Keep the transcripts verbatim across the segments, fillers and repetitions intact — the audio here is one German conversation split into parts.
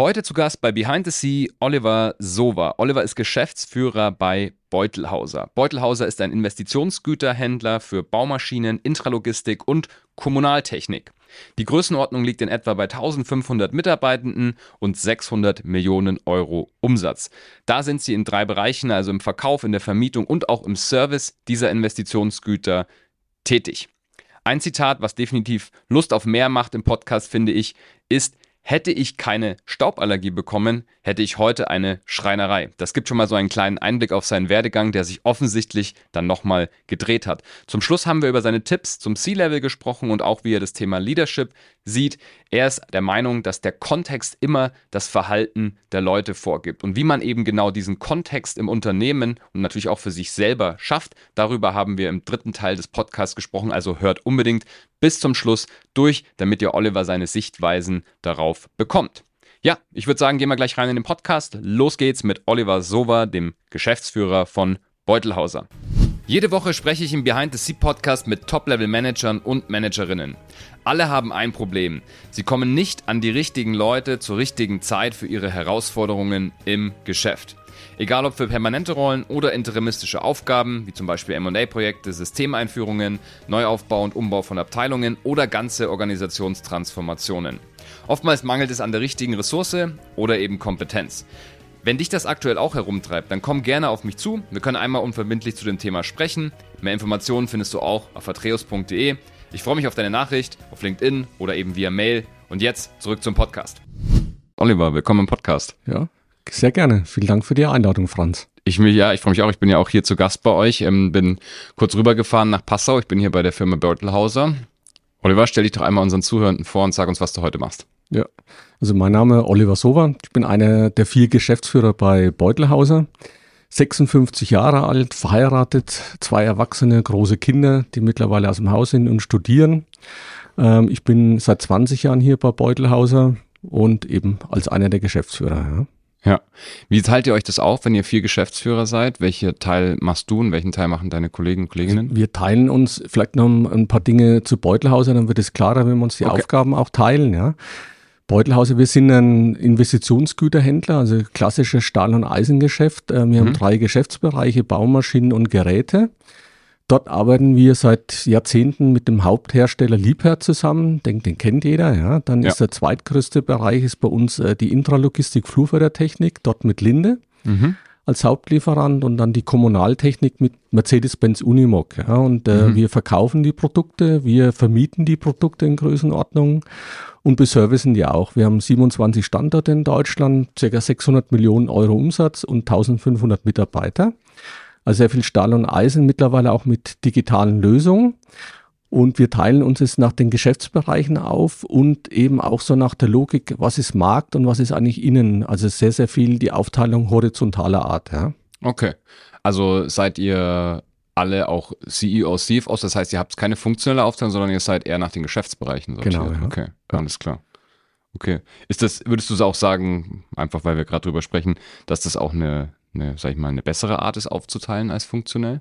Heute zu Gast bei Behind the Sea Oliver Sowa. Oliver ist Geschäftsführer bei Beutelhauser. Beutelhauser ist ein Investitionsgüterhändler für Baumaschinen, Intralogistik und Kommunaltechnik. Die Größenordnung liegt in etwa bei eintausendfünfhundert Mitarbeitenden und sechshundert Millionen Euro Umsatz. Da sind sie in drei Bereichen, also im Verkauf, in der Vermietung und auch im Service dieser Investitionsgüter tätig. Ein Zitat, was definitiv Lust auf mehr macht im Podcast, finde ich, ist: Hätte ich keine Stauballergie bekommen, hätte ich heute eine Schreinerei. Das gibt schon mal so einen kleinen Einblick auf seinen Werdegang, der sich offensichtlich dann nochmal gedreht hat. Zum Schluss haben wir über seine Tipps zum C-Level gesprochen und auch, wie er das Thema Leadership sieht. Er ist der Meinung, dass der Kontext immer das Verhalten der Leute vorgibt. Und wie man eben genau diesen Kontext im Unternehmen und natürlich auch für sich selber schafft, darüber haben wir im dritten Teil des Podcasts gesprochen. Also hört unbedingt bis zum Schluss durch, damit ihr Oliver seine Sichtweisen darauf bekommt. Ja, ich würde sagen, gehen wir gleich rein in den Podcast. Los geht's mit Oliver Sowa, dem Geschäftsführer von Beutelhauser. Jede Woche spreche ich im Behind the Sea Podcast mit Top-Level-Managern und Managerinnen. Alle haben ein Problem. Sie kommen nicht an die richtigen Leute zur richtigen Zeit für ihre Herausforderungen im Geschäft. Egal ob für permanente Rollen oder interimistische Aufgaben, wie zum Beispiel M und A-Projekte, Systemeinführungen, Neuaufbau und Umbau von Abteilungen oder ganze Organisationstransformationen. Oftmals mangelt es an der richtigen Ressource oder eben Kompetenz. Wenn dich das aktuell auch herumtreibt, dann komm gerne auf mich zu. Wir können einmal unverbindlich zu dem Thema sprechen. Mehr Informationen findest du auch auf atreus punkt de. Ich freue mich auf deine Nachricht, auf LinkedIn oder eben via Mail. Und jetzt zurück zum Podcast. Oliver, willkommen im Podcast. Ja, sehr gerne. Vielen Dank für die Einladung, Franz. Ich mich, ja, ich freue mich auch. Ich bin ja auch hier zu Gast bei euch. Ähm, bin kurz rübergefahren nach Passau. Ich bin hier bei der Firma Beutelhauser. Oliver, stell dich doch einmal unseren Zuhörenden vor und sag uns, was du heute machst. Ja, also mein Name ist Oliver Sowa. Ich bin einer der vier Geschäftsführer bei Beutelhauser. sechsundfünfzig Jahre alt, verheiratet, zwei erwachsene, große Kinder, die mittlerweile aus dem Haus sind und studieren. Ähm, ich bin seit zwanzig Jahren hier bei Beutelhauser und eben als einer der Geschäftsführer. Ja. Ja. Wie teilt ihr euch das auf, wenn ihr vier Geschäftsführer seid? Welchen Teil machst du und welchen Teil machen deine Kollegen und Kolleginnen? Wir teilen uns vielleicht noch ein paar Dinge zu Beutelhauser, dann wird es klarer, wenn wir uns die okay. Aufgaben auch teilen. Ja. Beutelhauser, wir sind ein Investitionsgüterhändler, also klassisches Stahl- und Eisengeschäft. Wir mhm. haben drei Geschäftsbereiche, Baumaschinen und Geräte. Dort arbeiten wir seit Jahrzehnten mit dem Haupthersteller Liebherr zusammen. Den, den kennt jeder. Ja. Dann ja. ist der zweitgrößte Bereich ist bei uns äh, die Intralogistik Flurfördertechnik, dort mit Linde mhm. als Hauptlieferant und dann die Kommunaltechnik mit Mercedes-Benz Unimog. Ja. Und äh, mhm. wir verkaufen die Produkte, wir vermieten die Produkte in Größenordnung und beservicen die auch. Wir haben siebenundzwanzig Standorte in Deutschland, ca. sechshundert Millionen Euro Umsatz und eintausendfünfhundert Mitarbeiter. Also sehr viel Stahl und Eisen, mittlerweile auch mit digitalen Lösungen. Und wir teilen uns jetzt nach den Geschäftsbereichen auf und eben auch so nach der Logik, was ist Markt und was ist eigentlich innen. Also sehr, sehr viel die Aufteilung horizontaler Art. Ja. Okay, also seid ihr alle auch C E Os, C F Os, das heißt, ihr habt keine funktionelle Aufteilung, sondern ihr seid eher nach den Geschäftsbereichen sortiert. Genau, ja. Okay, alles klar. Okay, ist das, würdest du es auch sagen, einfach weil wir gerade drüber sprechen, dass das auch eine eine, sag ich mal, eine bessere Art ist aufzuteilen als funktionell?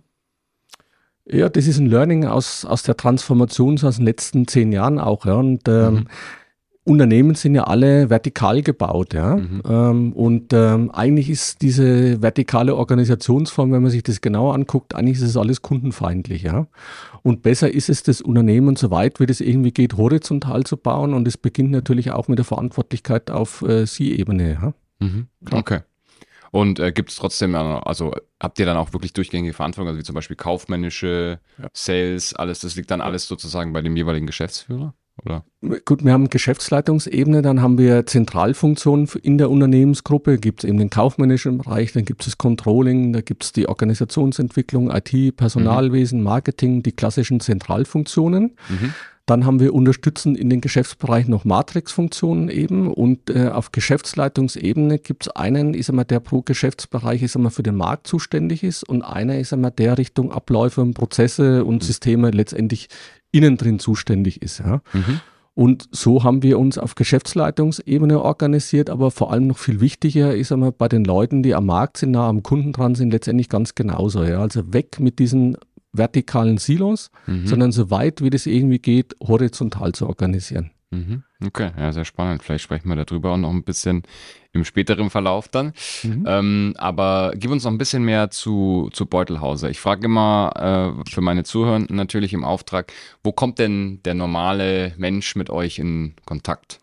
Ja, das ist ein Learning aus, aus der Transformation aus den letzten zehn Jahren auch. Ja. Und ähm, mhm. Unternehmen sind ja alle vertikal gebaut. Ja. Mhm. Ähm, und ähm, eigentlich ist diese vertikale Organisationsform, wenn man sich das genauer anguckt, eigentlich ist es alles kundenfeindlich. Ja. Und besser ist es, das Unternehmen so weit wie das irgendwie geht, horizontal zu bauen. Und es beginnt natürlich auch mit der Verantwortlichkeit auf äh, C-Ebene. Ja. Mhm. Okay. Und äh, gibt es trotzdem, also habt ihr dann auch wirklich durchgängige Verantwortung, also wie zum Beispiel kaufmännische, ja. Sales, alles, das liegt dann alles sozusagen bei dem jeweiligen Geschäftsführer? Oder? Gut, wir haben Geschäftsleitungsebene, dann haben wir Zentralfunktionen in der Unternehmensgruppe, gibt es eben den kaufmännischen Bereich, dann gibt es das Controlling, da gibt es die Organisationsentwicklung, I T, Personalwesen, mhm. Marketing, die klassischen Zentralfunktionen. Mhm. Dann haben wir unterstützend in den Geschäftsbereichen noch Matrix-Funktionen eben und äh, auf Geschäftsleitungsebene gibt es einen, ich sag mal, der pro Geschäftsbereich ich sag mal, für den Markt zuständig ist und einer ist einmal der Richtung Abläufe und Prozesse und Systeme letztendlich innen drin zuständig ist. Ja. Mhm. Und so haben wir uns auf Geschäftsleitungsebene organisiert, aber vor allem noch viel wichtiger ist einmal bei den Leuten, die am Markt sind, nah am Kunden dran sind, letztendlich ganz genauso. Ja. Also weg mit diesen vertikalen Silos, mhm. sondern so weit wie das irgendwie geht, horizontal zu organisieren. Mhm. Okay, ja, sehr spannend. Vielleicht sprechen wir darüber auch noch ein bisschen im späteren Verlauf dann. Mhm. Ähm, aber gib uns noch ein bisschen mehr zu, zu Beutelhauser. Ich frage immer äh, für meine Zuhörenden natürlich im Auftrag, wo kommt denn der normale Mensch mit euch in Kontakt?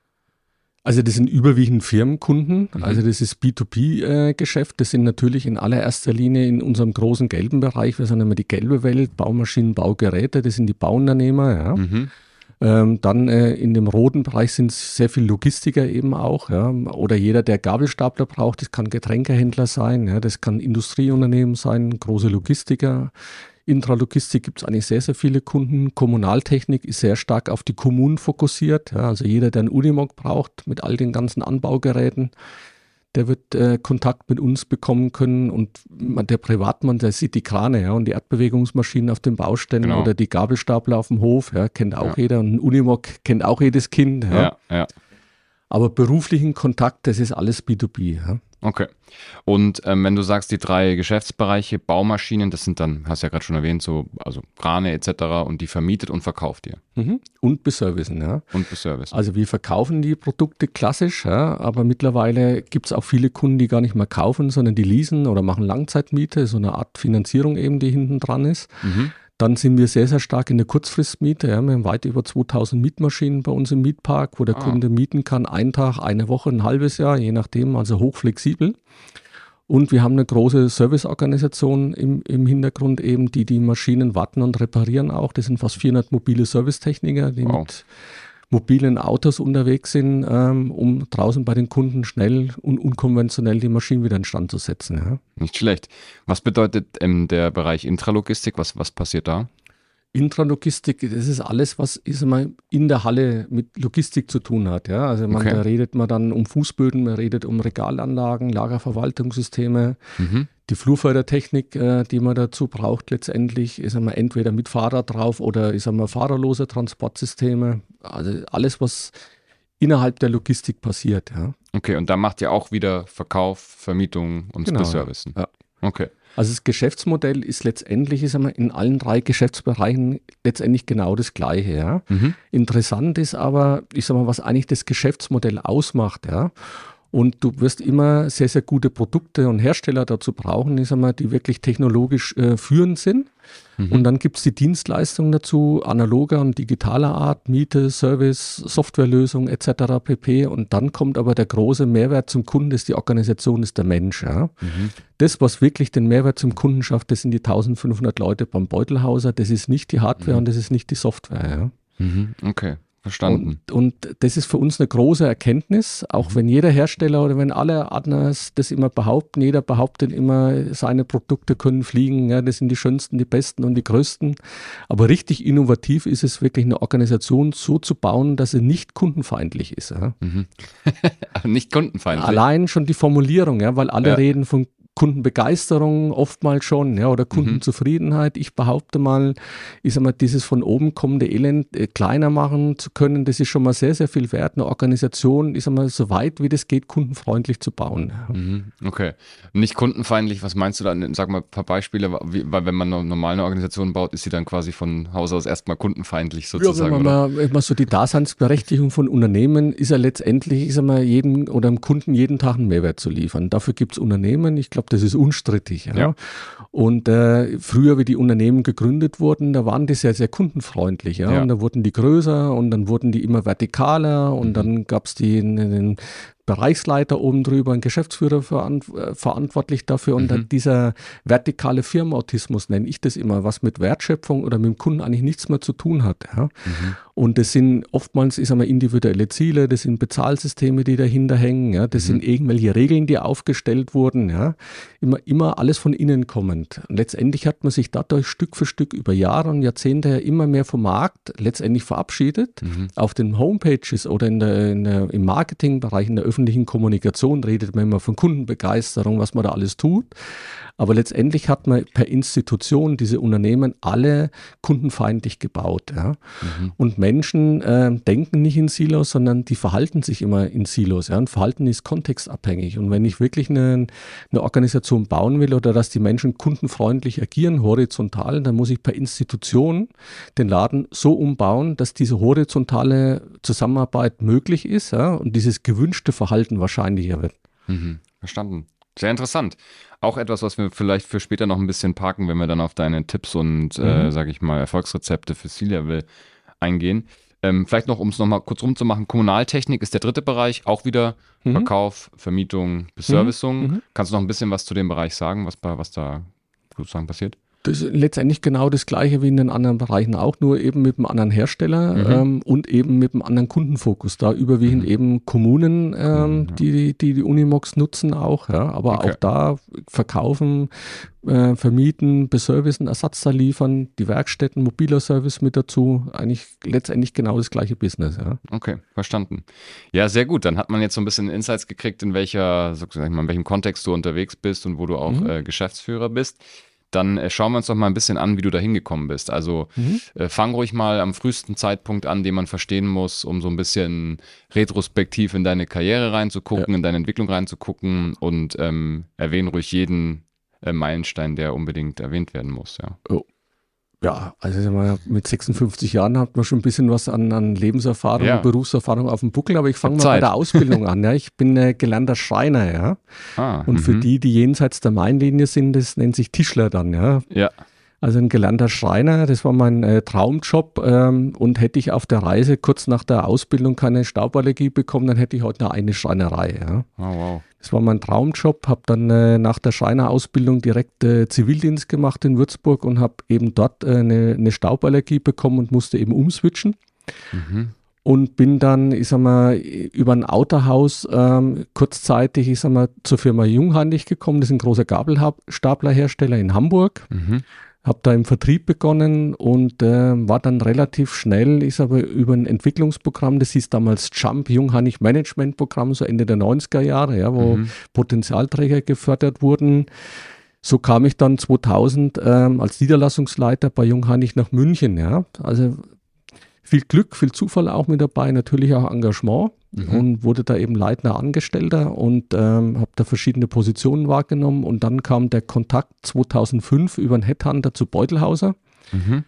Also das sind überwiegend Firmenkunden, mhm. also das ist B zwei B-Geschäft, das sind natürlich in allererster Linie in unserem großen gelben Bereich, wir sagen immer die gelbe Welt, Baumaschinen, Baugeräte, das sind die Bauunternehmer, ja. Mhm. Ähm, dann äh, in dem roten Bereich sind es sehr viele Logistiker eben auch, ja. Oder jeder, der Gabelstapler braucht, das kann Getränkehändler sein, ja. Das kann Industrieunternehmen sein, große Logistiker. Intralogistik gibt es eigentlich sehr, sehr viele Kunden. Kommunaltechnik ist sehr stark auf die Kommunen fokussiert. Ja, also jeder, der einen Unimog braucht mit all den ganzen Anbaugeräten, der wird äh, Kontakt mit uns bekommen können. Und der Privatmann, der sieht die Krane, ja, und die Erdbewegungsmaschinen auf den Baustellen, genau, oder die Gabelstapler auf dem Hof, ja, kennt auch ja. jeder. Und ein Unimog kennt auch jedes Kind. Ja. Ja, ja. Aber beruflichen Kontakt, das ist alles B zwei B. Ja. Okay. Und ähm, wenn du sagst, die drei Geschäftsbereiche, Baumaschinen, das sind dann, hast du ja gerade schon erwähnt, so also Krane et cetera und die vermietet und verkauft ihr. Mhm. Und beservicen, ja. Und beservicen. Also wir verkaufen die Produkte klassisch, ja, aber mittlerweile gibt es auch viele Kunden, die gar nicht mehr kaufen, sondern die leasen oder machen Langzeitmiete, so eine Art Finanzierung eben, die hinten dran ist. Mhm. Dann sind wir sehr, sehr stark in der Kurzfristmiete. Ja. Wir haben weit über zweitausend Mietmaschinen bei uns im Mietpark, wo der ah. Kunde mieten kann, einen Tag, eine Woche, ein halbes Jahr, je nachdem, also hochflexibel. Und wir haben eine große Serviceorganisation im, im Hintergrund eben, die die Maschinen warten und reparieren auch. Das sind fast vierhundert mobile Servicetechniker, die wow. mit mobilen Autos unterwegs sind, ähm, um draußen bei den Kunden schnell und unkonventionell die Maschinen wieder in Stand zu setzen. Ja. Nicht schlecht. Was bedeutet ähm, der Bereich Intralogistik? Was, was passiert da? Intralogistik, das ist alles, was ist mal in der Halle mit Logistik zu tun hat. Ja? Also man, okay. da redet man dann um Fußböden, man redet um Regalanlagen, Lagerverwaltungssysteme, mhm. die Flurfördertechnik, äh, die man dazu braucht letztendlich, ist einmal entweder mit Fahrrad drauf oder ist einmal fahrerlose Transportsysteme. Also alles, was innerhalb der Logistik passiert. Ja. Okay, und da macht ihr auch wieder Verkauf, Vermietung und genau. Beservicen. Ja. Okay. Also das Geschäftsmodell ist letztendlich, ist einmal in allen drei Geschäftsbereichen letztendlich genau das Gleiche. Ja. Mhm. Interessant ist aber, ich sag mal, was eigentlich das Geschäftsmodell ausmacht. Ja. Und du wirst immer sehr, sehr gute Produkte und Hersteller dazu brauchen, ich sag mal, die wirklich technologisch äh, führend sind. Mhm. Und dann gibt es die Dienstleistungen dazu, analoger und digitaler Art, Miete, Service, Softwarelösung et cetera pp. Und dann kommt aber der große Mehrwert zum Kunden, das ist die Organisation, das ist der Mensch. Ja. Mhm. Das, was wirklich den Mehrwert zum Kunden schafft, das sind die eintausendfünfhundert Leute beim Beutelhauser. Das ist nicht die Hardware Mhm. und das ist nicht die Software. Ja. Mhm. Okay. Verstanden. Und, und das ist für uns eine große Erkenntnis, auch wenn jeder Hersteller oder wenn alle Adners das immer behaupten, jeder behauptet immer, seine Produkte können fliegen, ja, das sind die schönsten, die besten und die größten. Aber richtig innovativ ist es wirklich, eine Organisation so zu bauen, dass sie nicht kundenfeindlich ist. Ja. Mhm. Nicht kundenfeindlich. Allein schon die Formulierung, ja, weil alle ja. reden von Kundenbegeisterung oftmals schon, ja, oder Kundenzufriedenheit. Ich behaupte mal, ich sag mal, dieses von oben kommende Elend äh, kleiner machen zu können, das ist schon mal sehr, sehr viel wert. Eine Organisation, ich sag mal, so weit wie das geht, kundenfreundlich zu bauen. Mhm. Okay. Nicht kundenfeindlich, was meinst du da? Sag mal ein paar Beispiele, wie, weil wenn man eine normale Organisation baut, ist sie dann quasi von Haus aus erstmal kundenfeindlich sozusagen, ja, wenn man, mal, wenn man so die Daseinsberechtigung von Unternehmen ist ja letztendlich, ich sag mal, jedem oder dem Kunden jeden Tag einen Mehrwert zu liefern. Dafür gibt es Unternehmen, ich glaube, das ist unstrittig. Ja. Ja. Und äh, früher, wie die Unternehmen gegründet wurden, da waren die sehr, sehr kundenfreundlich. Ja. Ja. Und da wurden die größer und dann wurden die immer vertikaler und mhm. dann gab es die in, in Bereichsleiter oben drüber, ein Geschäftsführer verant verantwortlich dafür. Und mhm. dann dieser vertikale Firmenautismus, nenne ich das immer, was mit Wertschöpfung oder mit dem Kunden eigentlich nichts mehr zu tun hat. Ja. Mhm. Und das sind oftmals, ich sag mal, individuelle Ziele, das sind Bezahlsysteme, die dahinter hängen, ja. Das mhm. sind irgendwelche Regeln, die aufgestellt wurden. Ja. Immer, immer alles von innen kommend. Und letztendlich hat man sich dadurch Stück für Stück über Jahre und Jahrzehnte immer mehr vom Markt letztendlich verabschiedet. Mhm. Auf den Homepages oder in der, in der, im Marketingbereich, in der öffentlichen Kommunikation redet man immer von Kundenbegeisterung, was man da alles tut. Aber letztendlich hat man per Institution diese Unternehmen alle kundenfeindlich gebaut. Ja? Mhm. Und Menschen äh, denken nicht in Silos, sondern die verhalten sich immer in Silos. Ja? Und Verhalten ist kontextabhängig. Und wenn ich wirklich eine, eine Organisation bauen will oder dass die Menschen kundenfreundlich agieren, horizontal, dann muss ich per Institution den Laden so umbauen, dass diese horizontale Zusammenarbeit möglich ist, ja? Und dieses gewünschte Verhalten wahrscheinlicher wird. Mhm. Verstanden. Sehr interessant. Auch etwas, was wir vielleicht für später noch ein bisschen parken, wenn wir dann auf deine Tipps und, mhm. äh, sage ich mal, Erfolgsrezepte für C-Level eingehen. Ähm, vielleicht noch, um es nochmal kurz rumzumachen, Kommunaltechnik ist der dritte Bereich, auch wieder mhm. Verkauf, Vermietung, Beservicing. Mhm. Kannst du noch ein bisschen was zu dem Bereich sagen, was, was da sozusagen passiert? Das ist letztendlich genau das Gleiche wie in den anderen Bereichen auch, nur eben mit einem anderen Hersteller mhm. ähm, und eben mit einem anderen Kundenfokus. Da überwiegend mhm. eben Kommunen, ähm, mhm, ja. die, die die Unimox nutzen auch, ja, aber okay. auch da verkaufen, äh, vermieten, beservicen, Ersatzteil liefern, die Werkstätten, mobiler Service mit dazu, eigentlich letztendlich genau das gleiche Business. Ja. Okay, verstanden. Ja, sehr gut. Dann hat man jetzt so ein bisschen Insights gekriegt, in welcher, sag ich mal, in welchem Kontext du unterwegs bist und wo du auch mhm. äh, Geschäftsführer bist. Dann äh, schauen wir uns doch mal ein bisschen an, wie du da hingekommen bist. Also mhm. äh, fang ruhig mal am frühesten Zeitpunkt an, den man verstehen muss, um so ein bisschen retrospektiv in deine Karriere reinzugucken, ja. in deine Entwicklung reinzugucken und ähm, erwähne ruhig jeden äh, Meilenstein, der unbedingt erwähnt werden muss. Ja. Oh. Ja, also mal, mit sechsundfünfzig Jahren hat man schon ein bisschen was an, an Lebenserfahrung ja. und Berufserfahrung auf dem Buckel, aber ich fange mal bei der Ausbildung an. Ja. Ich bin äh, gelernter Schreiner, ja. Ah, und für die, die jenseits der Mainlinie sind, das nennt sich Tischler dann, ja. Ja. Also ein gelernter Schreiner, das war mein äh, Traumjob ähm, und hätte ich auf der Reise kurz nach der Ausbildung keine Stauballergie bekommen, dann hätte ich heute eine eigene Schreinerei. Ja. Oh, wow. Das war mein Traumjob, habe dann äh, nach der Schreinerausbildung direkt äh, Zivildienst gemacht in Würzburg und habe eben dort äh, eine, eine Stauballergie bekommen und musste eben umswitchen. Mhm. Und bin dann, ich sag mal, über ein Autohaus ähm, kurzzeitig, ich sag mal, zur Firma Jungheinrich gekommen. Das ist ein großer Gabelstaplerhersteller in Hamburg. Mhm. Habe da im Vertrieb begonnen und äh, war dann relativ schnell, ich sage, über ein Entwicklungsprogramm, das hieß damals Jump, Jungheinrich Management Programm, so Ende der neunziger Jahre, ja, wo mhm. Potenzialträger gefördert wurden. So kam ich dann zweitausend ähm, als Niederlassungsleiter bei Jungheinrich nach München. Ja. Also viel Glück, viel Zufall auch mit dabei, natürlich auch Engagement mhm. und wurde da eben leitender Angestellter und ähm, habe da verschiedene Positionen wahrgenommen und dann kam der Kontakt zweitausendfünf über einen Headhunter zu Beutelhauser mhm.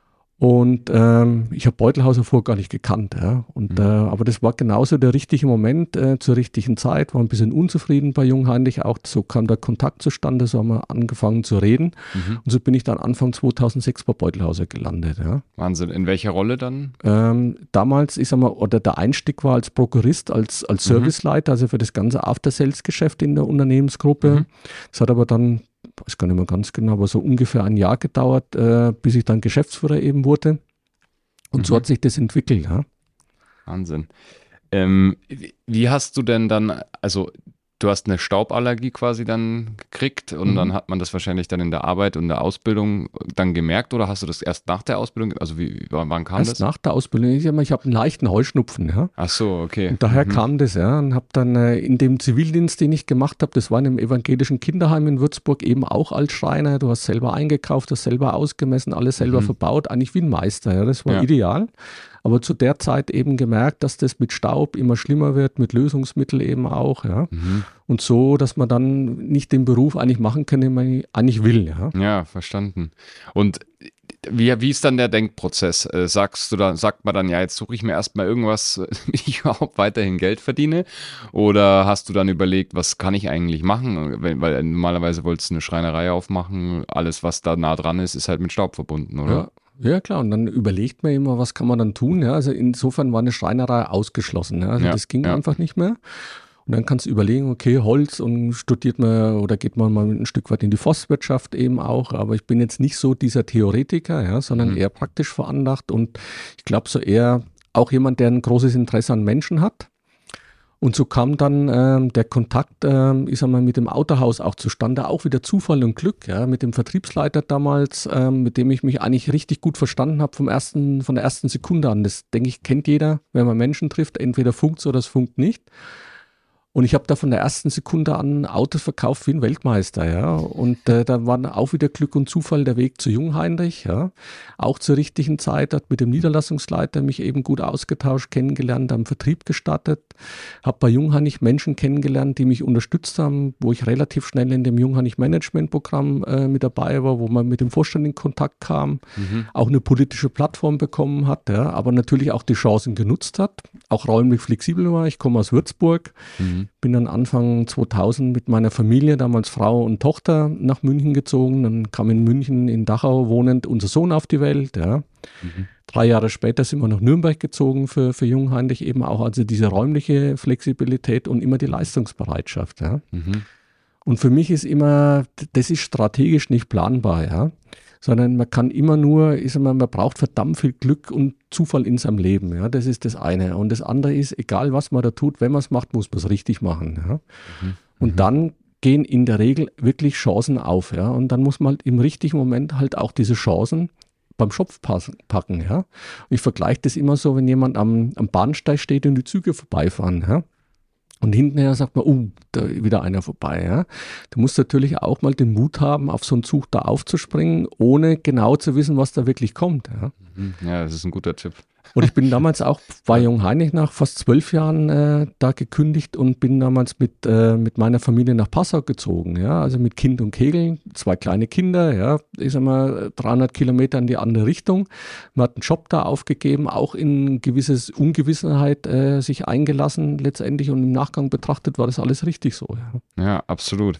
und ähm, ich habe Beutelhauser vorher gar nicht gekannt, ja. und, mhm. äh, aber das war genauso der richtige Moment äh, zur richtigen Zeit, war ein bisschen unzufrieden bei Jungheinrich, auch so kam der Kontakt zustande, so haben wir angefangen zu reden mhm. und so bin ich dann Anfang zweitausendsechs bei Beutelhauser gelandet. Ja. Wahnsinn, in welcher Rolle dann? Ähm, damals, ich sag mal, oder der Einstieg war als Prokurist, als, als Serviceleiter, also für das ganze After-Sales-Geschäft in der Unternehmensgruppe. Mhm. Das hat aber dann, ich weiß gar nicht mehr ganz genau, aber so ungefähr ein Jahr gedauert, äh, bis ich dann Geschäftsführer eben wurde. Und mhm. so hat sich das entwickelt. Ja. Wahnsinn. Ähm, wie hast du denn dann, also du hast eine Stauballergie quasi dann gekriegt und mhm. dann hat man das wahrscheinlich dann in der Arbeit und der Ausbildung dann gemerkt oder hast du das erst nach der Ausbildung, also wie, wann kam erst das? Erst nach der Ausbildung, ich habe hab einen leichten Heuschnupfen. Ja. Ach so, okay. Und daher mhm. kam das, ja, und habe dann äh, in dem Zivildienst, den ich gemacht habe, das war in einem evangelischen Kinderheim in Würzburg, eben auch als Schreiner, du hast selber eingekauft, hast selber ausgemessen, alles selber mhm. verbaut, eigentlich wie ein Meister, ja, das war ja. ideal. Aber zu der Zeit eben gemerkt, dass das mit Staub immer schlimmer wird, mit Lösungsmittel eben auch, ja. Mhm. Und so, dass man dann nicht den Beruf eigentlich machen kann, den man eigentlich will, ja. Ja, verstanden. Und wie, wie ist dann der Denkprozess? Sagst du dann, sagt man dann, ja, jetzt suche ich mir erstmal irgendwas, wie ich überhaupt weiterhin Geld verdiene? Oder hast du dann überlegt, was kann ich eigentlich machen? Weil, weil normalerweise wolltest du eine Schreinerei aufmachen, alles, was da nah dran ist, ist halt mit Staub verbunden, oder? Ja. Ja, klar. Und dann überlegt man immer, was kann man dann tun. Ja, also insofern war eine Schreinerei ausgeschlossen. Ja, also ja, das ging ja. einfach nicht mehr. Und dann kannst du überlegen, okay, Holz und studiert man oder geht man mal ein Stück weit in die Forstwirtschaft eben auch. Aber ich bin jetzt nicht so dieser Theoretiker, ja, sondern mhm. eher praktisch veranlagt und ich glaube so eher auch jemand, der ein großes Interesse an Menschen hat. Und so kam dann ähm, der Kontakt, ähm, ich sag mal, mit dem Autohaus auch zustande, auch wieder Zufall und Glück, ja, mit dem Vertriebsleiter damals, ähm, mit dem ich mich eigentlich richtig gut verstanden habe vom ersten, von der ersten Sekunde an. Das, denke ich, kennt jeder, wenn man Menschen trifft, entweder funkt's oder es funkt nicht. Und ich habe da von der ersten Sekunde an Autos verkauft wie ein Weltmeister, ja. Und äh, da war auch wieder Glück und Zufall der Weg zu Jungheinrich, ja. Auch zur richtigen Zeit, hat mit dem Niederlassungsleiter mich eben gut ausgetauscht, kennengelernt, am Vertrieb gestartet. Habe bei Jungheinrich Menschen kennengelernt, die mich unterstützt haben, wo ich relativ schnell in dem Jungheinrich Management-Programm äh, mit dabei war, wo man mit dem Vorstand in Kontakt kam, mhm. auch eine politische Plattform bekommen hat, ja, aber natürlich auch die Chancen genutzt hat, auch räumlich flexibel war. Ich komme aus Würzburg. Mhm. Bin dann Anfang zweitausend mit meiner Familie, damals Frau und Tochter, nach München gezogen. Dann kam in München, in Dachau wohnend, unser Sohn auf die Welt. Ja. Mhm. Drei Jahre später sind wir nach Nürnberg gezogen für, für Jungheinrich, eben auch also diese räumliche Flexibilität und immer die Leistungsbereitschaft. Ja. Mhm. Und für mich ist immer, das ist strategisch nicht planbar, ja. Sondern man kann immer nur, ich sag mal, man braucht verdammt viel Glück und Zufall in seinem Leben. Ja, das ist das eine. Und das andere ist, egal was man da tut, wenn man es macht, muss man es richtig machen. Ja. Mhm. Und mhm. dann gehen in der Regel wirklich Chancen auf. Ja. Und dann muss man halt im richtigen Moment halt auch diese Chancen beim Schopf packen. Ja. Und ich vergleiche das immer so, wenn jemand am, am Bahnsteig steht und die Züge vorbeifahren. Ja. Und hinterher sagt man, oh, da ist wieder einer vorbei. Ja. Du musst natürlich auch mal den Mut haben, auf so einen Zug da aufzuspringen, ohne genau zu wissen, was da wirklich kommt. Ja, ja, das ist ein guter Tipp. Und ich bin damals auch bei Jungheinrich nach fast zwölf Jahren äh, da gekündigt und bin damals mit, äh, mit meiner Familie nach Passau gezogen. Ja, also mit Kind und Kegel, zwei kleine Kinder, ja, ich sag mal dreihundert Kilometer in die andere Richtung. Man hat einen Job da aufgegeben, auch in gewisses Ungewissenheit äh, sich eingelassen letztendlich und im Nachgang betrachtet war das alles richtig so. Ja, ja, absolut.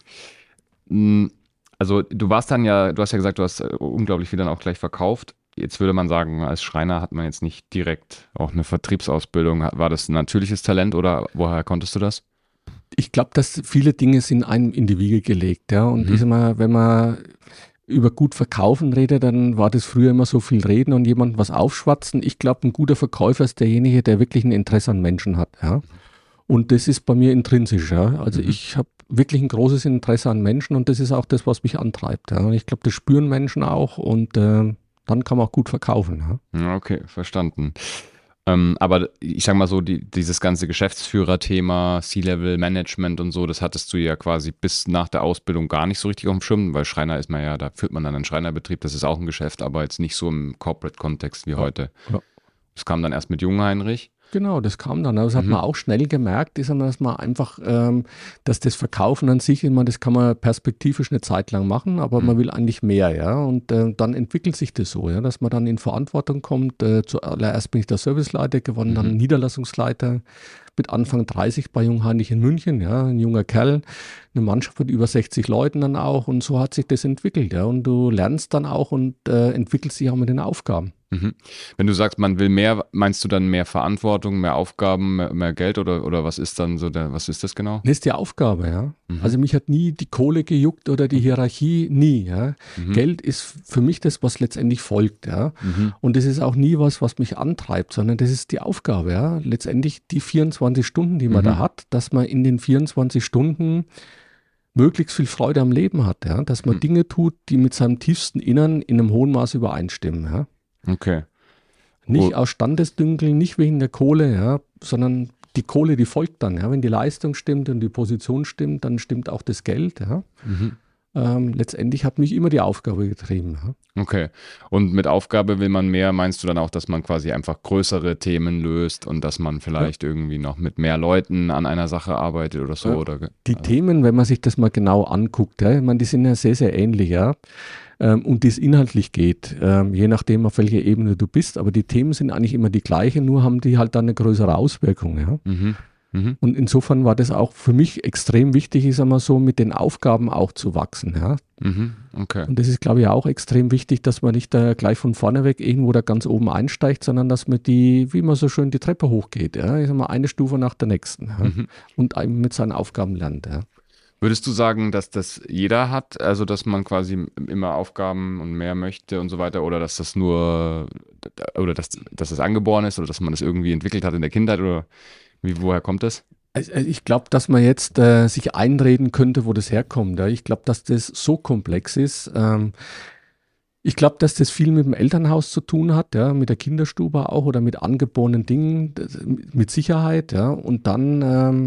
Also du warst dann ja, du hast ja gesagt, du hast unglaublich viel dann auch gleich verkauft. Jetzt würde man sagen, als Schreiner hat man jetzt nicht direkt auch eine Vertriebsausbildung. War das ein natürliches Talent oder woher konntest du das? Ich glaube, dass viele Dinge sind einem in die Wiege gelegt. Ja. Und mhm. ich sag mal, wenn man über gut Verkaufen redet, dann war das früher immer so viel Reden und jemand was aufschwatzen. Ich glaube, ein guter Verkäufer ist derjenige, der wirklich ein Interesse an Menschen hat. Ja. Und das ist bei mir intrinsisch. Ja. Also mhm. ich habe wirklich ein großes Interesse an Menschen und das ist auch das, was mich antreibt. Ja. Und ich glaube, das spüren Menschen auch und äh, dann kann man auch gut verkaufen. Ja? Okay, verstanden. Ähm, aber ich sag mal so, die, dieses ganze Geschäftsführerthema, C-Level-Management und so, das hattest du ja quasi bis nach der Ausbildung gar nicht so richtig auf dem Schirm, weil Schreiner ist man ja, da führt man dann einen Schreinerbetrieb, das ist auch ein Geschäft, aber jetzt nicht so im Corporate-Kontext wie ja, heute. Ja. Das kam dann erst mit Jungheinrich. Genau, das kam dann. Das hat mhm. man auch schnell gemerkt, ist, dass man einfach, ähm, dass das Verkaufen an sich, ich meine, das kann man perspektivisch eine Zeit lang machen, aber mhm. man will eigentlich mehr, ja. Und äh, dann entwickelt sich das so, ja, dass man dann in Verantwortung kommt. Äh, zuallererst bin ich der Serviceleiter geworden, mhm. dann Niederlassungsleiter mit Anfang dreißig bei Jungheinrich in München, ja, ein junger Kerl, eine Mannschaft mit über sechzig Leuten dann auch und so hat sich das entwickelt, ja. Und du lernst dann auch und äh, entwickelst dich auch mit den Aufgaben. Mhm. Wenn du sagst, man will mehr, meinst du dann mehr Verantwortung, mehr Aufgaben, mehr, mehr Geld oder, oder was ist dann so der, was ist das genau? Das ist die Aufgabe, ja. Mhm. Also mich hat nie die Kohle gejuckt oder die Hierarchie, nie, ja. Mhm. Geld ist für mich das, was letztendlich folgt, ja. Mhm. Und das ist auch nie was, was mich antreibt, sondern das ist die Aufgabe, ja. Letztendlich die vierundzwanzig Stunden, die man mhm. da hat, dass man in den vierundzwanzig Stunden möglichst viel Freude am Leben hat, ja. Dass man mhm. Dinge tut, die mit seinem tiefsten Innern in einem hohen Maß übereinstimmen, ja. Okay. Nicht oh. aus Standesdünkel, nicht wegen der Kohle, ja, sondern die Kohle, die folgt dann. Ja. Wenn die Leistung stimmt und die Position stimmt, dann stimmt auch das Geld. Ja. Mhm. Ähm, letztendlich hat mich immer die Aufgabe getrieben. Ja. Okay. Und mit Aufgabe will man mehr, meinst du dann auch, dass man quasi einfach größere Themen löst und dass man vielleicht ja. irgendwie noch mit mehr Leuten an einer Sache arbeitet oder so? Ja. Oder, die also. Themen, wenn man sich das mal genau anguckt, ja, ich meine, die sind ja sehr, sehr ähnlich, ja. Ähm, und das inhaltlich geht, ähm, je nachdem, auf welcher Ebene du bist. Aber die Themen sind eigentlich immer die gleichen, nur haben die halt dann eine größere Auswirkung. Ja? Mhm. Mhm. Und insofern war das auch für mich extrem wichtig, ich sag mal so, mit den Aufgaben auch zu wachsen. Ja? Mhm. Okay. Und das ist, glaube ich, auch extrem wichtig, dass man nicht da gleich von vorne weg irgendwo da ganz oben einsteigt, sondern dass man die, wie man so schön die Treppe hochgeht. Ja? Ich sag mal, eine Stufe nach der nächsten. Ja? Mhm. Und eben mit seinen Aufgaben lernt. Ja? Würdest du sagen, dass das jeder hat, also dass man quasi immer Aufgaben und mehr möchte und so weiter, oder dass das nur, oder dass, dass das angeboren ist oder dass man das irgendwie entwickelt hat in der Kindheit, oder wie, woher kommt das? Also ich glaube, dass man jetzt äh, sich einreden könnte, wo das herkommt. Ja? Ich glaube, dass das so komplex ist. Ähm, ich glaube, dass das viel mit dem Elternhaus zu tun hat, ja, mit der Kinderstube auch oder mit angeborenen Dingen, mit Sicherheit, ja, und dann ähm,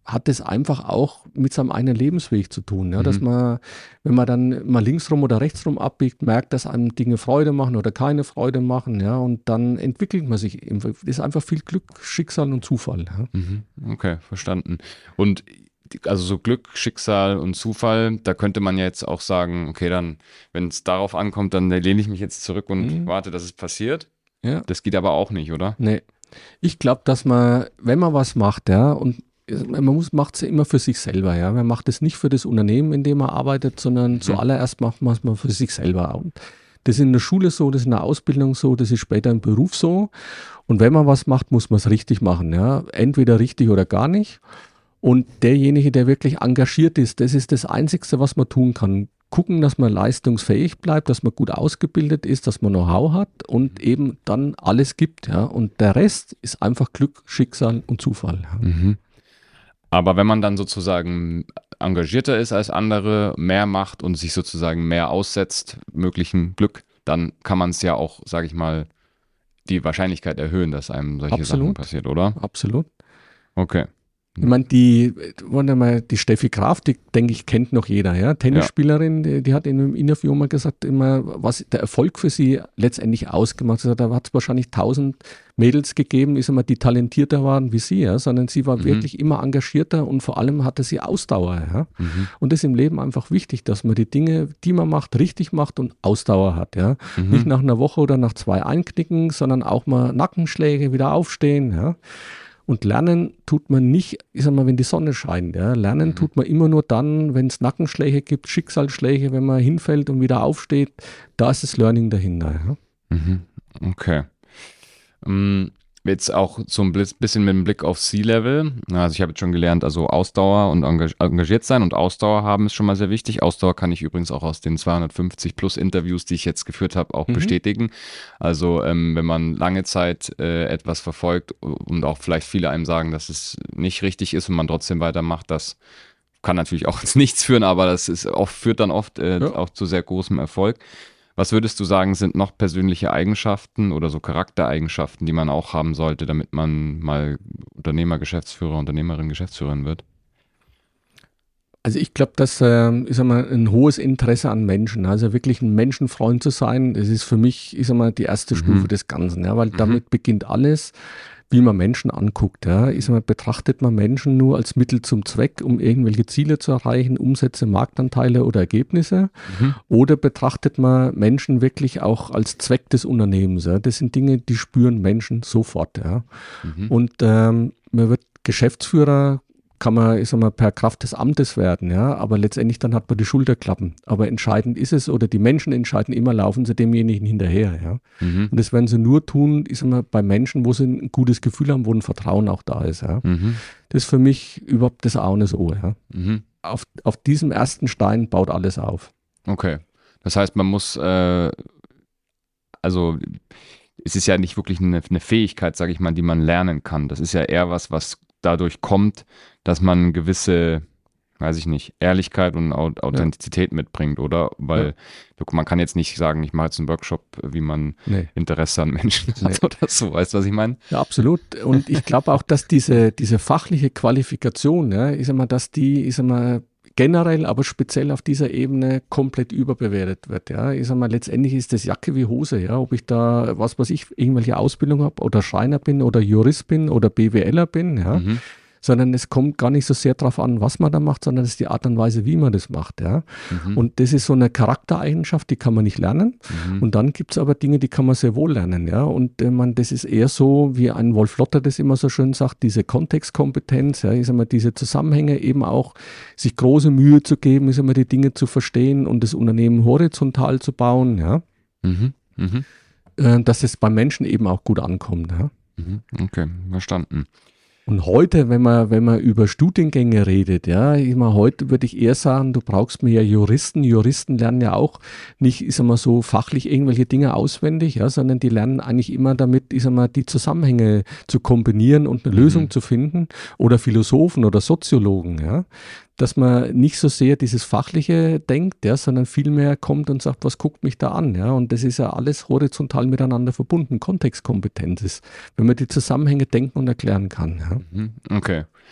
hat es einfach auch mit seinem eigenen Lebensweg zu tun. Ja? Mhm. Dass man, wenn man dann mal linksrum oder rechtsrum abbiegt, merkt, dass einem Dinge Freude machen oder keine Freude machen. Ja? Und dann entwickelt man sich. Das ist einfach viel Glück, Schicksal und Zufall. Ja? Mhm. Okay, verstanden. Und also so Glück, Schicksal und Zufall, da könnte man ja jetzt auch sagen, okay, dann, wenn es darauf ankommt, dann lehne ich mich jetzt zurück und Mhm. warte, dass es passiert. Ja. Das geht aber auch nicht, oder? Nee. Ich glaube, dass man, wenn man was macht, ja, und man muss, macht es ja immer für sich selber, ja. Man macht es nicht für das Unternehmen, in dem man arbeitet, sondern Mhm. zuallererst macht man es mal für sich selber. Und das ist in der Schule so, das ist in der Ausbildung so, das ist später im Beruf so. Und wenn man was macht, muss man es richtig machen, ja. Entweder richtig oder gar nicht. Und derjenige, der wirklich engagiert ist, das ist das Einzige, was man tun kann. Gucken, dass man leistungsfähig bleibt, dass man gut ausgebildet ist, dass man Know-how hat und eben dann alles gibt. Ja. Und der Rest ist einfach Glück, Schicksal und Zufall. Ja. Mhm. Aber wenn man dann sozusagen engagierter ist als andere, mehr macht und sich sozusagen mehr aussetzt, möglichen Glück, dann kann man es ja auch, sage ich mal, die Wahrscheinlichkeit erhöhen, dass einem solche Absolut. Sachen passiert, oder? Absolut. Okay. Ich meine, die, warte mal, die Steffi Graf, die denke ich, kennt noch jeder, ja. Tennisspielerin, die, die hat in einem Interview mal gesagt, immer, was der Erfolg für sie letztendlich ausgemacht hat. Da hat es wahrscheinlich tausend Mädels gegeben, ist immer die talentierter waren wie sie, ja, sondern sie war Mhm. wirklich immer engagierter und vor allem hatte sie Ausdauer, ja. Mhm. Und das ist im Leben einfach wichtig, dass man die Dinge, die man macht, richtig macht und Ausdauer hat, ja. Mhm. Nicht nach einer Woche oder nach zwei einknicken, sondern auch mal Nackenschläge, wieder aufstehen, ja. Und lernen tut man nicht, ich sag mal, wenn die Sonne scheint. Ja. Lernen Mhm. tut man immer nur dann, wenn es Nackenschläge gibt, Schicksalsschläge, wenn man hinfällt und wieder aufsteht. Da ist das Learning dahinter. Ja. Mhm. Okay. Ähm, Jetzt auch so ein bisschen mit dem Blick auf C-Level. Also ich habe jetzt schon gelernt, also Ausdauer und engag- engagiert sein und Ausdauer haben ist schon mal sehr wichtig. Ausdauer kann ich übrigens auch aus den zweihundertfünfzig plus Interviews, die ich jetzt geführt habe, auch Mhm. bestätigen. Also ähm, wenn man lange Zeit äh, etwas verfolgt und auch vielleicht viele einem sagen, dass es nicht richtig ist und man trotzdem weitermacht, das kann natürlich auch ins Nichts führen, aber das ist oft, führt dann oft äh, Ja. auch zu sehr großem Erfolg. Was würdest du sagen, sind noch persönliche Eigenschaften oder so Charaktereigenschaften, die man auch haben sollte, damit man mal Unternehmer, Geschäftsführer, Unternehmerin, Geschäftsführerin wird? Also ich glaube, dass ähm, ich sag mal, ein hohes Interesse an Menschen, also wirklich ein Menschenfreund zu sein, das ist für mich, ich sag mal, die erste Mhm. Stufe des Ganzen, ja, weil Mhm. damit beginnt alles, wie man Menschen anguckt. Ja. Ich sag mal, betrachtet man Menschen nur als Mittel zum Zweck, um irgendwelche Ziele zu erreichen, Umsätze, Marktanteile oder Ergebnisse, Mhm. oder betrachtet man Menschen wirklich auch als Zweck des Unternehmens? Ja. Das sind Dinge, die spüren Menschen sofort. Ja. Mhm. Und ähm, man wird Geschäftsführer, kann man, ich sag mal, per Kraft des Amtes werden, ja, aber letztendlich dann hat man die Schulterklappen. Aber entscheidend ist es, oder die Menschen entscheiden immer, laufen sie demjenigen hinterher, ja. Mhm. Und das werden sie nur tun, ich sag mal, bei Menschen, wo sie ein gutes Gefühl haben, wo ein Vertrauen auch da ist, ja. Mhm. Das ist für mich überhaupt das A und das O, ja. Mhm. Auf, auf diesem ersten Stein baut alles auf. Okay. Das heißt, man muss, äh, also es ist ja nicht wirklich eine, eine Fähigkeit, sage ich mal, die man lernen kann. Das ist ja eher was, was dadurch kommt, dass man gewisse, weiß ich nicht, Ehrlichkeit und Au- Authentizität mitbringt, oder? Weil man kann jetzt nicht sagen, ich mache jetzt einen Workshop, wie man Nee. Interesse an Menschen hat Nee. oder so. Weißt du, was ich meine? Ja, absolut. Und ich glaube auch, dass diese, diese fachliche Qualifikation, ja, ich sag mal, dass die, ich sag mal, generell, aber speziell auf dieser Ebene komplett überbewertet wird. Ja. Ich sag mal, letztendlich ist das Jacke wie Hose, ja, ob ich da, was weiß ich, irgendwelche Ausbildung habe oder Schreiner bin oder Jurist bin oder BWLer bin, ja. Mhm. Sondern es kommt gar nicht so sehr darauf an, was man da macht, sondern es ist die Art und Weise, wie man das macht. Ja. Mhm. Und das ist so eine Charaktereigenschaft, die kann man nicht lernen. Mhm. Und dann gibt es aber Dinge, die kann man sehr wohl lernen. Ja. Und äh, man, das ist eher so, wie ein Wolf Lotter das immer so schön sagt, diese Kontextkompetenz, ja, ich sag mal, diese Zusammenhänge eben auch, sich große Mühe zu geben, ich sag mal, die Dinge zu verstehen und das Unternehmen horizontal zu bauen, ja, Mhm. Mhm. äh, dass es beim Menschen eben auch gut ankommt. Ja. Mhm. Okay, verstanden. Und heute, wenn man, wenn man über Studiengänge redet, ja, ich meine, heute würde ich eher sagen, du brauchst mehr Juristen. Juristen lernen ja auch nicht, ich sag mal, so fachlich irgendwelche Dinge auswendig, ja, sondern die lernen eigentlich immer damit, ich sag mal, die Zusammenhänge zu kombinieren und eine Mhm. Lösung zu finden. Oder Philosophen oder Soziologen, ja. Dass man nicht so sehr dieses Fachliche denkt, ja, sondern vielmehr kommt und sagt, was guckt mich da an, ja. Und das ist ja alles horizontal miteinander verbunden. Kontextkompetenz ist, wenn man die Zusammenhänge denken und erklären kann, ja. Mhm. Okay.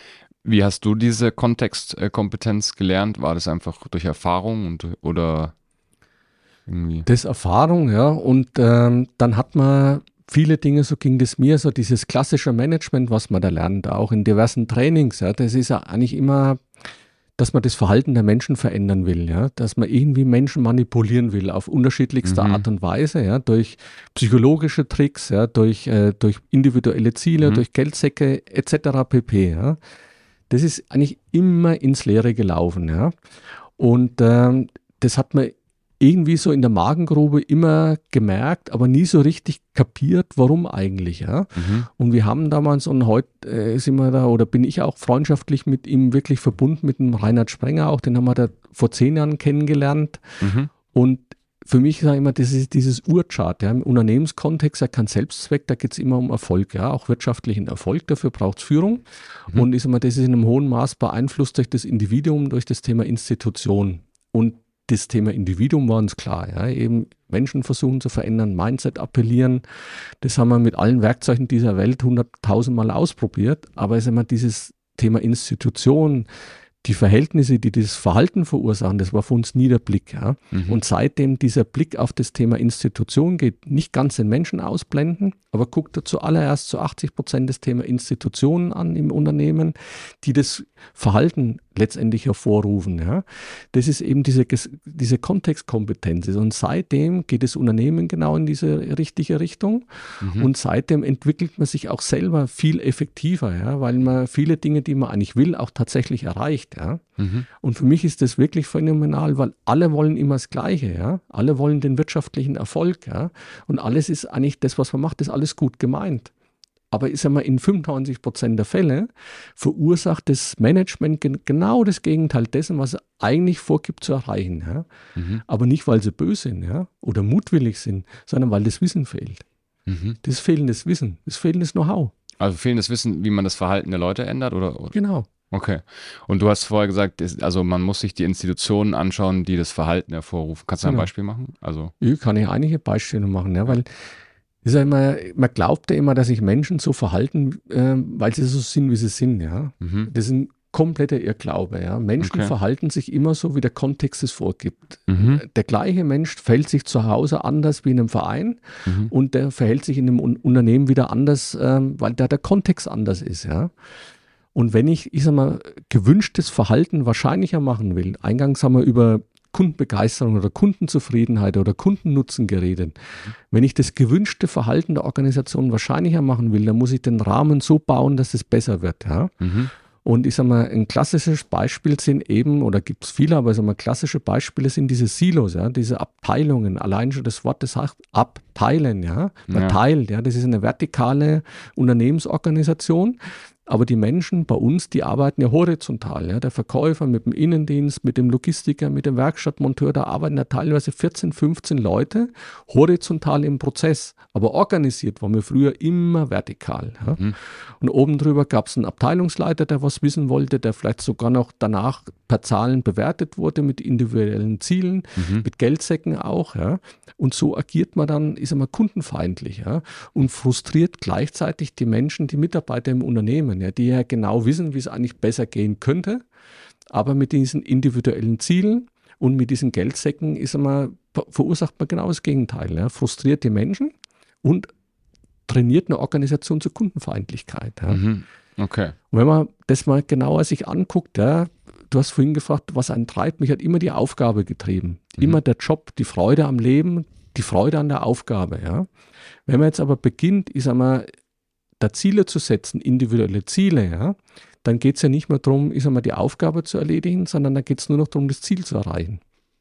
Wie hast du diese Kontextkompetenz gelernt? War das einfach durch Erfahrung und oder irgendwie? Das ist Erfahrung, ja. Und ähm, dann hat man viele Dinge, so ging das mir, so dieses klassische Management, was man da lernt, auch in diversen Trainings, ja. Das ist ja eigentlich immer, dass man das Verhalten der Menschen verändern will, ja, dass man irgendwie Menschen manipulieren will auf unterschiedlichste Mhm. Art und Weise, ja, durch psychologische Tricks, ja, durch, äh, durch individuelle Ziele, Mhm. durch Geldsäcke et cetera pp. Ja. Das ist eigentlich immer ins Leere gelaufen, ja. Und ähm, das hat man irgendwie so in der Magengrube immer gemerkt, aber nie so richtig kapiert, warum eigentlich, ja. Mhm. Und wir haben damals, und heute äh, sind wir da, oder bin ich auch freundschaftlich mit ihm wirklich verbunden, mit dem Reinhard Sprenger auch, den haben wir da vor zehn Jahren kennengelernt. Mhm. Und für mich sage ich immer, das ist dieses Urchart, ja, im Unternehmenskontext, ja, kein Selbstzweck, da geht es immer um Erfolg, ja, auch wirtschaftlichen Erfolg, dafür braucht es Führung. Mhm. Und ich sage mal, das ist in einem hohen Maß beeinflusst durch das Individuum, durch das Thema Institution. Und das Thema Individuum war uns klar, ja, eben Menschen versuchen zu verändern, Mindset appellieren, das haben wir mit allen Werkzeugen dieser Welt hunderttausendmal ausprobiert, aber ich sag mal, dieses Thema Institution, die Verhältnisse, die das Verhalten verursachen, das war für uns nie der Blick. Ja. Mhm. Und seitdem dieser Blick auf das Thema Institution geht, nicht ganz den Menschen ausblenden, aber guckt er zuallererst zu achtzig Prozent das Thema Institutionen an im Unternehmen, die das Verhalten letztendlich hervorrufen. Ja. Das ist eben diese, diese Kontextkompetenz. Und seitdem geht das Unternehmen genau in diese richtige Richtung. Mhm. Und seitdem entwickelt man sich auch selber viel effektiver, ja, weil man viele Dinge, die man eigentlich will, auch tatsächlich erreicht. Ja. Mhm. Und für mich ist das wirklich phänomenal, weil alle wollen immer das Gleiche. Ja. Alle wollen den wirtschaftlichen Erfolg. Ja. Und alles ist eigentlich, das, was man macht, ist alles gut gemeint. Aber ich sag mal, in fünfundneunzig Prozent der Fälle verursacht das Management gen- genau das Gegenteil dessen, was es eigentlich vorgibt zu erreichen. Ja. Mhm. Aber nicht, weil sie böse sind, ja, oder mutwillig sind, sondern weil das Wissen fehlt. Mhm. Das fehlendes Wissen, das fehlendes Know-how. Also fehlendes Wissen, wie man das Verhalten der Leute ändert, oder? oder? Genau. Okay. Und du hast vorher gesagt, es- also man muss sich die Institutionen anschauen, die das Verhalten hervorrufen. Kannst du ein Genau. Beispiel machen? Also. Ich kann ich einige Beispiele machen, ja, weil ich sag immer, man glaubt ja immer, dass sich Menschen so verhalten, äh, weil sie so sind, wie sie sind, ja. Mhm. Das ist ein kompletter Irrglaube, ja. Menschen Okay. verhalten sich immer so, wie der Kontext es vorgibt. Mhm. Der gleiche Mensch verhält sich zu Hause anders wie in einem Verein Mhm. und der verhält sich in einem Un- Unternehmen wieder anders, ähm, weil da der Kontext anders ist, ja. Und wenn ich, ich sag mal, gewünschtes Verhalten wahrscheinlicher machen will, eingangs haben wir über Kundenbegeisterung oder Kundenzufriedenheit oder Kundennutzen geredet. Wenn ich das gewünschte Verhalten der Organisation wahrscheinlicher machen will, dann muss ich den Rahmen so bauen, dass es besser wird. Ja? Mhm. Und ich sage mal, ein klassisches Beispiel sind eben, oder gibt es viele, aber ich sag mal, klassische Beispiele sind diese Silos, ja, diese Abteilungen. Allein schon das Wort, das sagt abteilen, ja. Man Ja. teilt, ja, das ist eine vertikale Unternehmensorganisation. Aber die Menschen bei uns, die arbeiten ja horizontal. Ja. Der Verkäufer mit dem Innendienst, mit dem Logistiker, mit dem Werkstattmonteur, da arbeiten ja teilweise vierzehn, fünfzehn Leute horizontal im Prozess. Aber organisiert waren wir früher immer vertikal. Ja. Mhm. Und oben drüber gab es einen Abteilungsleiter, der was wissen wollte, der vielleicht sogar noch danach per Zahlen bewertet wurde mit individuellen Zielen, Mhm. mit Geldsäcken auch. Ja. Und so agiert man dann, ist immer kundenfeindlich, ja, und frustriert gleichzeitig die Menschen, die Mitarbeiter im Unternehmen, ja, die ja genau wissen, wie es eigentlich besser gehen könnte, aber mit diesen individuellen Zielen und mit diesen Geldsäcken ist immer, verursacht man genau das Gegenteil, ja, frustriert die Menschen und trainiert eine Organisation zur Kundenfeindlichkeit. Ja. Mhm. Okay. Und wenn man das mal genauer sich anguckt, ja, du hast vorhin gefragt, was einen treibt, mich hat immer die Aufgabe getrieben. Mhm. Immer der Job, die Freude am Leben, die Freude an der Aufgabe. Ja. Wenn man jetzt aber beginnt, ich sag mal, da Ziele zu setzen, individuelle Ziele, ja, dann geht es ja nicht mehr darum, ich sag mal, die Aufgabe zu erledigen, sondern da geht es nur noch darum, das Ziel zu erreichen.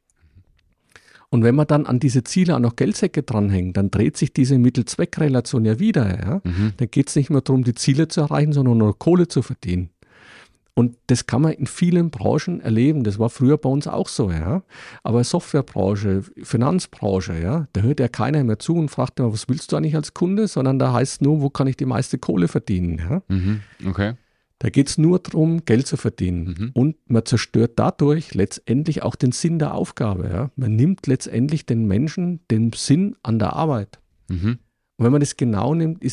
Und wenn man dann an diese Ziele auch noch Geldsäcke dranhängt, dann dreht sich diese Mittel-Zweck-Relation ja wieder. Ja? Mhm. Dann geht es nicht mehr darum, die Ziele zu erreichen, sondern nur Kohle zu verdienen. Und das kann man in vielen Branchen erleben. Das war früher bei uns auch so, ja. Aber Softwarebranche, Finanzbranche, ja, da hört ja keiner mehr zu und fragt immer, was willst du eigentlich als Kunde? Sondern da heißt nur, wo kann ich die meiste Kohle verdienen, ja. Mhm. Okay. Da geht es nur darum, Geld zu verdienen. Mhm. Und man zerstört dadurch letztendlich auch den Sinn der Aufgabe. Ja? Man nimmt letztendlich den Menschen den Sinn an der Arbeit. Mhm. Und wenn man das genau nimmt, ist,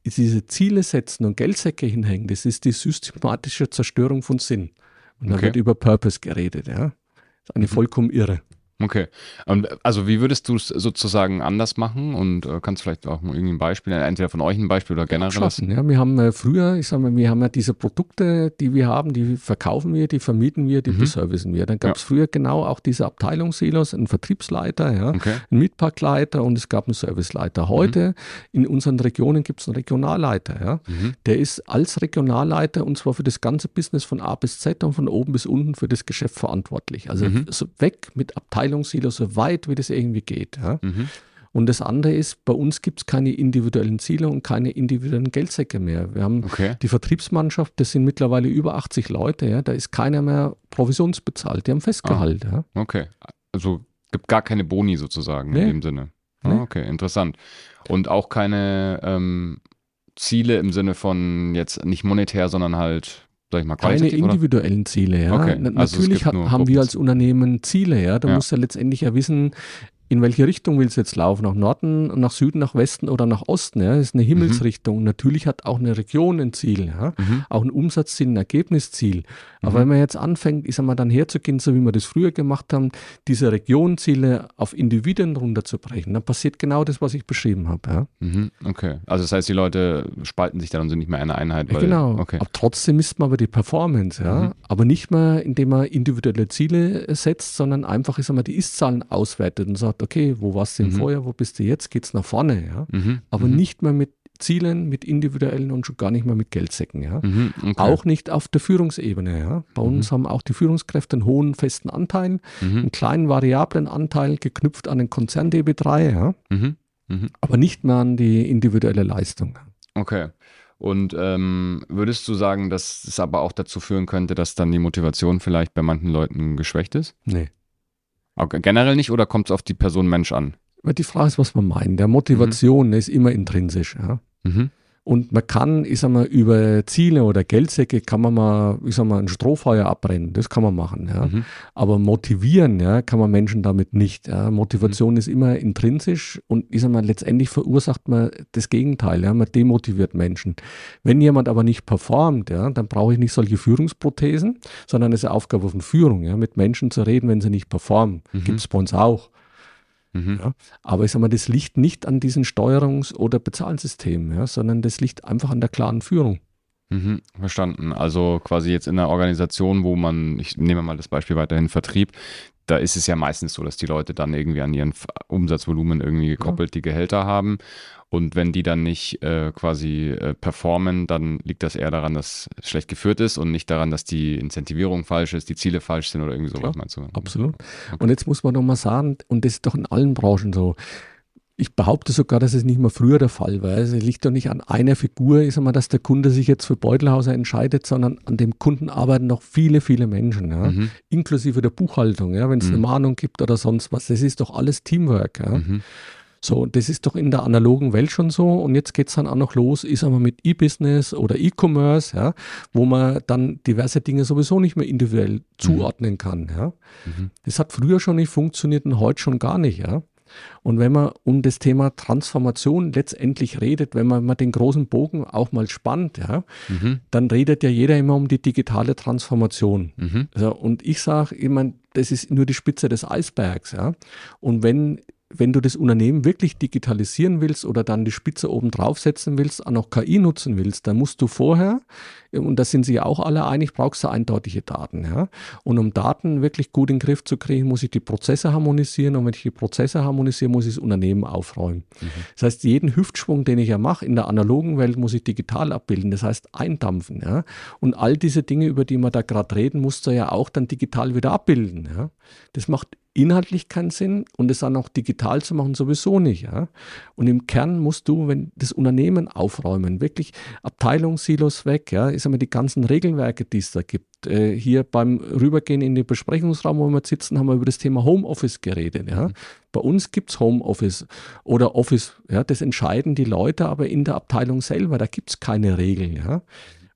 diese Ziele setzen und Geldsäcke hinhängen, das ist die systematische Zerstörung von Sinn. Und da Okay. wird über Purpose geredet, ja. Das ist eine vollkommen irre. Okay. Und also wie würdest du es sozusagen anders machen? Und äh, kannst vielleicht auch mal irgendwie ein Beispiel, entweder von euch ein Beispiel oder generell? Schaffen, ja. Wir haben äh, früher, ich sage mal, wir haben ja diese Produkte, die wir haben, die verkaufen wir, die vermieten wir, die Mhm. beservicen wir. Dann gab es Ja. früher genau auch diese Abteilungssilos, einen Vertriebsleiter, ja, Okay. einen Mitpackleiter und es gab einen Serviceleiter. Heute in unseren Regionen gibt es einen Regionalleiter, ja. Mhm. Der ist als Regionalleiter und zwar für das ganze Business von A bis Z und von oben bis unten für das Geschäft verantwortlich. Also Mhm. so weg mit Abteilungssilos, so weit wie das irgendwie geht. Ja. Mhm. Und das andere ist, bei uns gibt es keine individuellen Ziele und keine individuellen Geldsäcke mehr. Wir haben Okay. die Vertriebsmannschaft, das sind mittlerweile über achtzig Leute, ja, da ist keiner mehr provisionsbezahlt, die haben Festgehalt. Ja. Okay. Also gibt gar keine Boni sozusagen Nee. in dem Sinne. Ah, Nee. okay, interessant. Und auch keine ähm, Ziele im Sinne von jetzt nicht monetär, sondern halt, sag ich mal, Keine qualitativ, oder? individuellen Ziele, ja. Okay, Na- also es Natürlich gibt hat, nur haben wir als Gruppenziele. Unternehmen Ziele, ja. Da Ja. musst du ja letztendlich ja wissen, in welche Richtung willst du jetzt laufen? Nach Norden, nach Süden, nach Westen oder nach Osten? Ja? Das ist eine Himmelsrichtung. Natürlich hat auch eine Region ein Ziel, ja? Mhm. Auch ein Umsatzziel, ein Ergebnisziel. Aber Mhm. wenn man jetzt anfängt, ich sag mal, dann herzugehen, so wie wir das früher gemacht haben, diese Regionenziele auf Individuen runterzubrechen, dann passiert genau das, was ich beschrieben habe. Ja? Mhm. Okay. Also das heißt, die Leute spalten sich dann und sind nicht mehr eine Einheit. Weil, Genau. Okay. Aber trotzdem misst man aber die Performance, ja. Mhm. Aber nicht mehr, indem man individuelle Ziele setzt, sondern einfach, ich sag mal, die Ist-Zahlen auswertet und sagt, okay, wo warst du im Mhm. Vorjahr, wo bist du jetzt, geht's nach vorne, ja. Mhm. Aber Mhm. nicht mehr mit Zielen, mit individuellen und schon gar nicht mehr mit Geldsäcken, ja. Mhm. Okay. Auch nicht auf der Führungsebene, ja. Bei uns haben auch die Führungskräfte einen hohen festen Anteil, Mhm. einen kleinen variablen Anteil geknüpft an den Konzern D B drei, ja. Mhm. Mhm. Aber nicht mehr an die individuelle Leistung. Okay. Und ähm, würdest du sagen, dass es aber auch dazu führen könnte, dass dann die Motivation vielleicht bei manchen Leuten geschwächt ist? Nee. Auch generell nicht oder kommt es auf die Person Mensch an? Aber die Frage ist, was man meint. Der Motivation ist immer intrinsisch, ja. Mhm. Und man kann, ich sag mal, über Ziele oder Geldsäcke kann man mal, ich sag mal, ein Strohfeuer abbrennen. Das kann man machen, ja. Mhm. Aber motivieren, ja, kann man Menschen damit nicht. Ja. Motivation ist immer intrinsisch und ich sag mal, letztendlich verursacht man das Gegenteil, ja. Man demotiviert Menschen. Wenn jemand aber nicht performt, ja, dann brauche ich nicht solche Führungsprothesen, sondern es ist eine Aufgabe von Führung, ja, mit Menschen zu reden, wenn sie nicht performen. Mhm. Gibt es bei uns auch. Mhm. Ja, aber ich sag mal, das liegt nicht an diesen Steuerungs- oder Bezahlsystemen, ja, sondern das liegt einfach an der klaren Führung. Mhm, verstanden. Also quasi jetzt in einer Organisation, wo man, ich nehme mal das Beispiel weiterhin Vertrieb, da ist es ja meistens so, dass die Leute dann irgendwie an ihren F- Umsatzvolumen irgendwie gekoppelt die Gehälter haben. Und wenn die dann nicht äh, quasi äh, performen, dann liegt das eher daran, dass es schlecht geführt ist und nicht daran, dass die Incentivierung falsch ist, die Ziele falsch sind oder irgendwie sowas, Klar, meinst du? Absolut. Und jetzt muss man noch mal sagen, und das ist doch in allen Branchen so, ich behaupte sogar, dass es nicht mehr früher der Fall war. Es liegt doch nicht an einer Figur, ich sag mal, dass der Kunde sich jetzt für Beutelhauser entscheidet, sondern an dem Kunden arbeiten noch viele, viele Menschen, ja? Mhm. Inklusive der Buchhaltung, ja? Wenn es Mhm. eine Mahnung gibt oder sonst was. Das ist doch alles Teamwork. Ja? Mhm. So, und das ist doch in der analogen Welt schon so. Und jetzt geht es dann auch noch los, ich sag mal, mit E-Business oder E-Commerce, ja, wo man dann diverse Dinge sowieso nicht mehr individuell zuordnen kann. Ja. Mhm. Das hat früher schon nicht funktioniert und heute schon gar nicht. Ja. Und wenn man um das Thema Transformation letztendlich redet, wenn man mal den großen Bogen auch mal spannt, ja, Mhm. dann redet ja jeder immer um die digitale Transformation. Mhm. Also, und ich sage immer, das ist nur die Spitze des Eisbergs. Ja. Und wenn wenn du das Unternehmen wirklich digitalisieren willst oder dann die Spitze oben draufsetzen willst, auch noch K I nutzen willst, dann musst du vorher, und da sind sich ja auch alle einig, brauchst du eindeutige Daten. Ja? Und um Daten wirklich gut in den Griff zu kriegen, muss ich die Prozesse harmonisieren und wenn ich die Prozesse harmonisiere, muss ich das Unternehmen aufräumen. Mhm. Das heißt, jeden Hüftschwung, den ich ja mache in der analogen Welt, muss ich digital abbilden, das heißt eindampfen. Ja? Und all diese Dinge, über die wir da gerade reden, musst du ja auch dann digital wieder abbilden. Ja? Das macht inhaltlich keinen Sinn und es dann auch digital zu machen sowieso nicht. Ja? Und im Kern musst du, wenn das Unternehmen aufräumen, wirklich Abteilungssilos weg, ja, ich sag mal, die ganzen Regelwerke, die es da gibt. Äh, hier beim Rübergehen in den Besprechungsraum, wo wir sitzen, haben wir über das Thema Homeoffice geredet. Ja? Mhm. Bei uns gibt es Homeoffice oder Office, ja, das entscheiden die Leute aber in der Abteilung selber, da gibt es keine Regeln. Ja?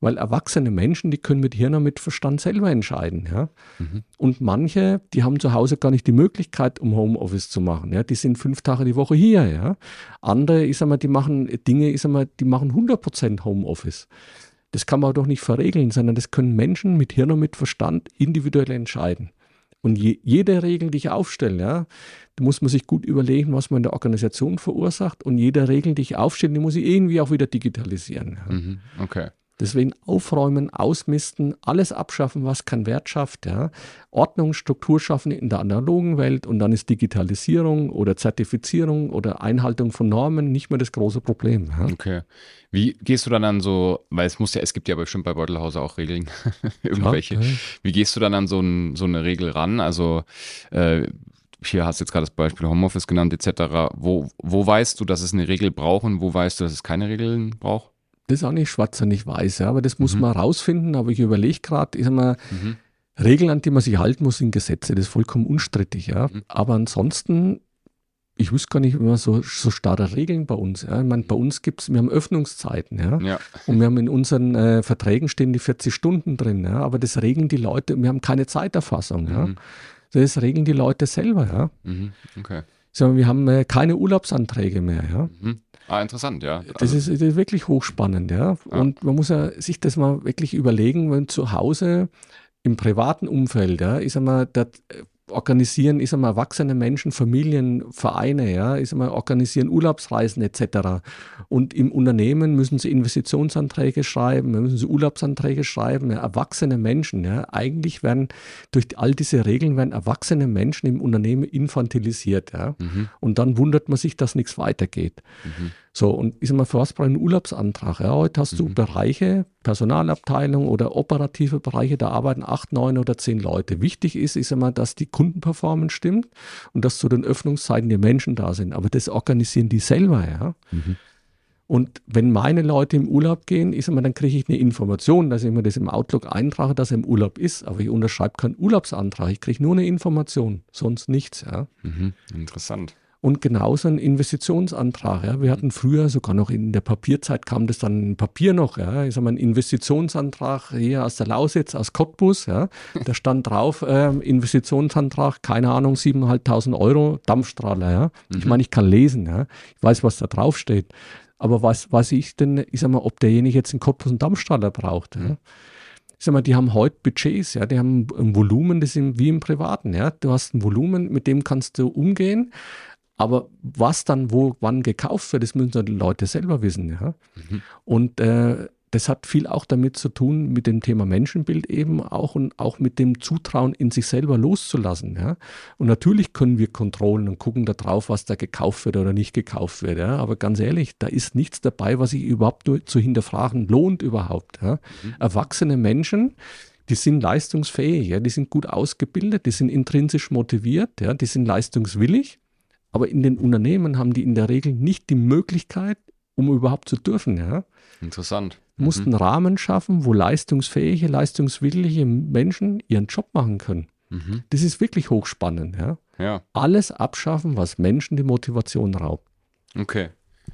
weil erwachsene Menschen, die können mit Hirn und mit Verstand selber entscheiden. Ja? Mhm. Und manche, die haben zu Hause gar nicht die Möglichkeit, um Homeoffice zu machen. Ja? Die sind fünf Tage die Woche hier. Ja? Andere, ich sag mal, die machen Dinge, ich sag mal, die machen hundert Prozent Homeoffice. Das kann man doch nicht verregeln, sondern das können Menschen mit Hirn und mit Verstand individuell entscheiden. Und je, jede Regel, die ich aufstelle, ja, da muss man sich gut überlegen, was man in der Organisation verursacht. Und jede Regel, die ich aufstelle, die muss ich irgendwie auch wieder digitalisieren. Ja. Mhm, okay. Deswegen aufräumen, ausmisten, alles abschaffen, was keinen Wert schafft. Ja. Ordnung, Struktur schaffen in der analogen Welt und dann ist Digitalisierung oder Zertifizierung oder Einhaltung von Normen nicht mehr das große Problem. Ja. Okay. Wie gehst du dann an so, weil es muss ja, es gibt ja bestimmt bei Beutelhauser auch Regeln, irgendwelche. Ja, ja. Wie gehst du dann an so, ein, so eine Regel ran? Also äh, hier hast du jetzt gerade das Beispiel Homeoffice genannt et cetera. Wo, wo weißt du, dass es eine Regel braucht und wo weißt du, dass es keine Regeln braucht? Das ist auch nicht schwarz und nicht weiß, ja, aber das muss mhm. man rausfinden. Aber ich überlege gerade, ich sag mal, mhm. Regeln, an die man sich halten muss, sind Gesetze. Das ist vollkommen unstrittig, ja. Mhm. Aber ansonsten, ich wüsste gar nicht immer so, so starre Regeln bei uns. Ja. Ich meine, bei uns gibt es, wir haben Öffnungszeiten, ja. ja. Und wir haben in unseren äh, Verträgen stehen die vierzig Stunden drin, ja. Aber das regeln die Leute, wir haben keine Zeiterfassung, mhm. ja. Das regeln die Leute selber, ja. Mhm. Okay. So, wir haben äh, keine Urlaubsanträge mehr, ja. Mhm. Ah, interessant, ja. Also, das, ist, das ist wirklich hochspannend, ja. ja. Und man muss ja sich das mal wirklich überlegen, wenn zu Hause im privaten Umfeld, ja, ich sag mal, das organisieren, ich sag mal, erwachsene Menschen, Familien, Vereine, ja, ich sag mal, organisieren Urlaubsreisen et cetera. Und im Unternehmen müssen sie Investitionsanträge schreiben, müssen sie Urlaubsanträge schreiben, ja, erwachsene Menschen, ja. Eigentlich werden durch all diese Regeln werden erwachsene Menschen im Unternehmen infantilisiert, ja. Mhm. Und dann wundert man sich, dass nichts weitergeht. Mhm. So, und ich sag mal, für was braucht ein Urlaubsantrag? Ja, heute hast du mhm. Bereiche, Personalabteilung oder operative Bereiche, da arbeiten acht, neun oder zehn Leute. Wichtig ist, ich sag mal, dass die Kundenperformance stimmt und dass zu den Öffnungszeiten die Menschen da sind. Aber das organisieren die selber, ja. Mhm. Und wenn meine Leute im Urlaub gehen, ich sag mal, dann kriege ich eine Information, dass ich mir das im Outlook eintrage, dass er im Urlaub ist. Aber ich unterschreibe keinen Urlaubsantrag. Ich kriege nur eine Information, sonst nichts, ja. Mhm. Interessant. Und genauso ein Investitionsantrag. Ja. Wir hatten früher, sogar noch in der Papierzeit kam das dann in Papier noch, ja. Ich sag mal, ein Investitionsantrag hier aus der Lausitz, aus Cottbus, ja. Da stand drauf, äh, Investitionsantrag, keine Ahnung, siebentausendfünfhundert Euro, Dampfstrahler, ja. Mhm. Ich meine, ich kann lesen, ja. Ich weiß, was da drauf steht. Aber was weiß ich denn, ich sag mal, ob derjenige jetzt in Cottbus einen Dampfstrahler braucht, ja. Ich sag mal, die haben heute Budgets, ja, die haben ein Volumen, das ist wie im Privaten, ja. Du hast ein Volumen, mit dem kannst du umgehen. Aber was dann wo wann gekauft wird, das müssen die Leute selber wissen. Ja? Mhm. Und äh, das hat viel auch damit zu tun, mit dem Thema Menschenbild eben auch und auch mit dem Zutrauen in sich selber loszulassen. Ja? Und natürlich können wir kontrollen und gucken da drauf, was da gekauft wird oder nicht gekauft wird. Ja? Aber ganz ehrlich, da ist nichts dabei, was sich überhaupt nur zu hinterfragen lohnt überhaupt. Ja? Mhm. Erwachsene Menschen, die sind leistungsfähig, ja? Die sind gut ausgebildet, die sind intrinsisch motiviert, ja? Die sind leistungswillig. Aber in den Unternehmen haben die in der Regel nicht die Möglichkeit, um überhaupt zu dürfen. Ja? Interessant. Mhm. Mussten einen Rahmen schaffen, wo leistungsfähige, leistungswillige Menschen ihren Job machen können. Mhm. Das ist wirklich hochspannend. Ja? Ja. Alles abschaffen, was Menschen die Motivation raubt. Okay.